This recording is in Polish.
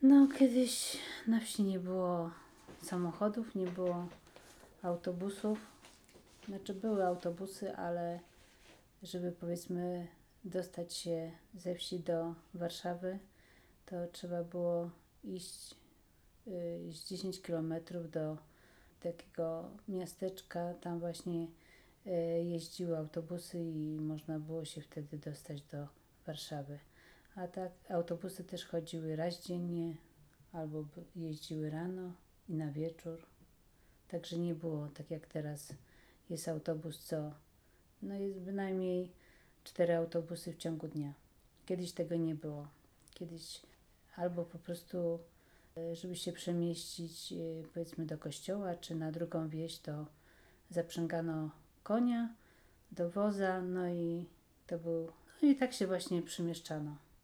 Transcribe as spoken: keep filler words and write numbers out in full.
No, kiedyś na wsi nie było samochodów, nie było autobusów. Znaczy były autobusy, ale żeby powiedzmy dostać się ze wsi do Warszawy, to trzeba było iść y, z dziesięć kilometrów do takiego miasteczka. Tam właśnie y, jeździły autobusy i można było się wtedy dostać do Warszawy. A tak autobusy też chodziły raz dziennie albo jeździły rano i na wieczór. Także nie było tak jak teraz jest autobus, co no jest bynajmniej cztery autobusy w ciągu dnia. Kiedyś tego nie było. Kiedyś albo po prostu, żeby się przemieścić powiedzmy do kościoła czy na drugą wieś, to zaprzęgano konia do woza, no i to był, no i tak się właśnie przemieszczano.